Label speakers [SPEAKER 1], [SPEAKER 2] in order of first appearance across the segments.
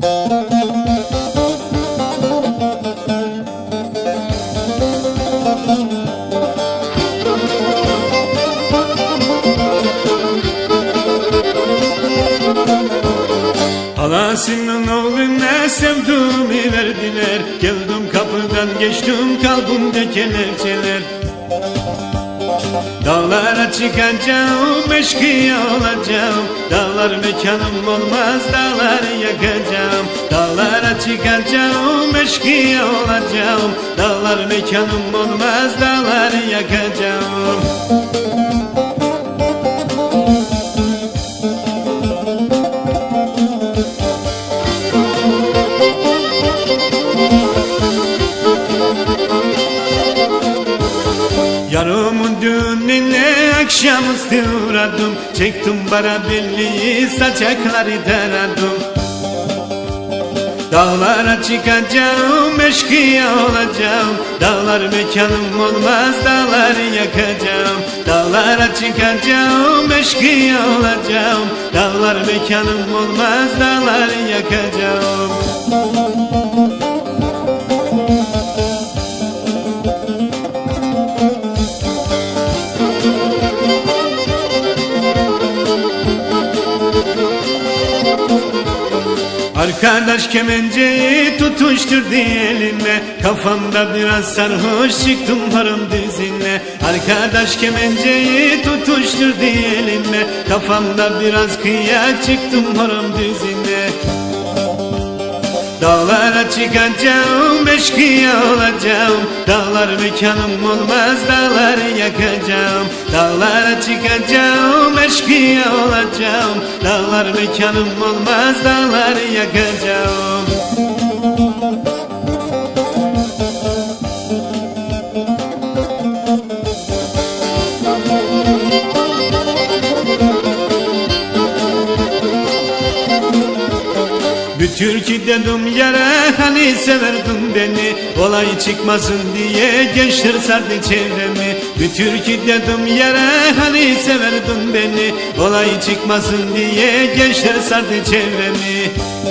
[SPEAKER 1] Halasının oğluna sevduğumu verdiler. Geldim kapıdan geçtim kalbimde kelepçeler. Dağlara çıkacağım, eşkıya olacağım. Dağlar mekanım olmaz, dağları yakacağım. Dağlara çıkacağım, eşkıya olacağım. Dağlar mekanım olmaz, dağları yakacağım. Yarımın düğününe akşamüstü uğradım. Çektim bara belliyi, saçakları taradım. Dağlara çıkacağım, eşkıya olacağım. Dağlar mekanım olmaz, dağları yakacağım. Dağlara çıkacağım, eşkıya olacağım. Dağlar mekanım olmaz, dağları yakacağım. Arkadaş kemenceyi tutuşturdu elime. Kafamda biraz sarhoş çıktım varım dizine. Arkadaş kemenceyi tutuşturdu elime. Kafamda biraz kıyak çıktım varım dizine. Dağlara çıkacağım, eşkıya olacağım. Dağlar mekanım olmaz, dağları yakacağım. Dağlara çıkacağım, eşkıya olacağım. Dağlar mekanım olmaz, dağları yakacağım. Bir türkü dedim yere, hani severdin beni. Olay çıkmasın diye gençler sardı çevremi. Bir türkü dedim yere, hani severdin beni. Olay çıkmasın diye gençler sardı çevremi.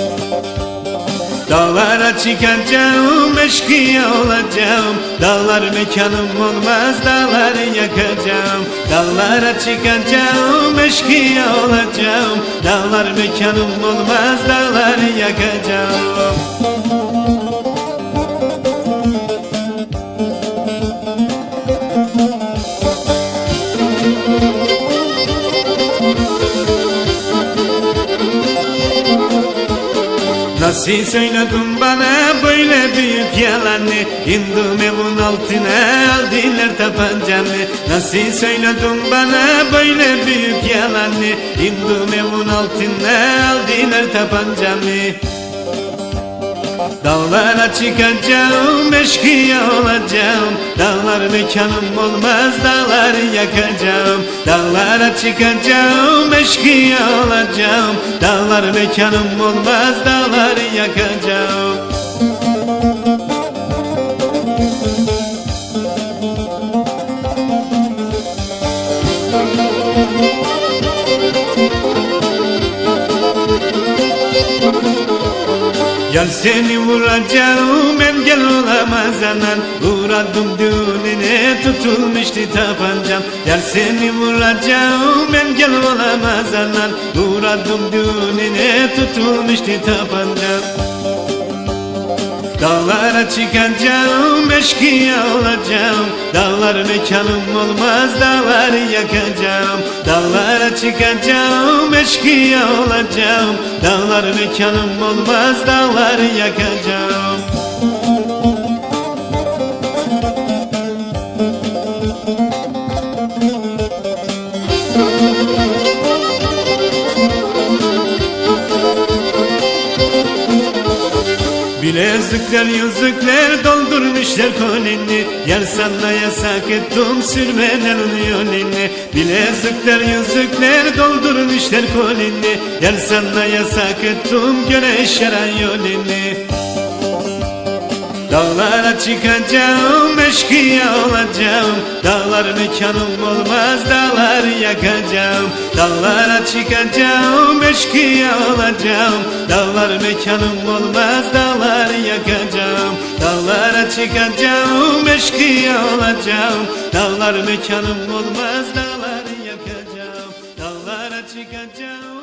[SPEAKER 1] Dağlara çıkacağım, eşkıya olacağım. Dağlar mekanım olmaz, dağları yakacağım. Dağlara çıkacağım, eşkıya olacağım. Dağlar mekanım olmaz, dağları yakacağım. Nasıl söyledin bana böyle büyük yalanı? İndim evin altına, aldılar tabancamı. Nasıl söyledin bana böyle büyük yalanı? İndim evin altına, aldılar tabancamı. Dağlara çıkacağım, eşkıya olacağım. Dağlar mekanım olmaz, dağları yakacağım. Dağlara çıkacağım, eşkıya olacağım. Dağlar mekanım olmaz, dağları yakacağım. Yar seni vuracağım, engel olamaz anan. Uğradım düğününe, tutulmuştu tabancam. Yar seni vuracağım, engel olamaz anan. Uğradım düğününe, tutulmuştu tabancam. Dağlara çıkacağım, eşkıya olacağım. Dağlar mekanım olmaz, dağları yakacağım. Dağlara çıkacağım, eşkıya olacağım. Dağlar mekanım olmaz, dağları yakacağım. Bilezikler yüzükler doldurmuşlar kolini. Yar sana yasak ettim sürmeden yolini. Bilezikler yüzükler doldurmuşlar kolini. Yar sana yasak ettim güneş yaran yolini. Dağlara çıkacağım, eşkıya olacağım. Dağlar mekanım olmaz, dağları yakacağım. Dağlara çıkacağım, eşkıya olacağım. Dağlar mekanım olmaz, dağları yakacağım. Dağlara çıkacağım, eşkıya olacağım. Dağlar mekanım olmaz, dağları yakacağım. Dağlara çıkacağım.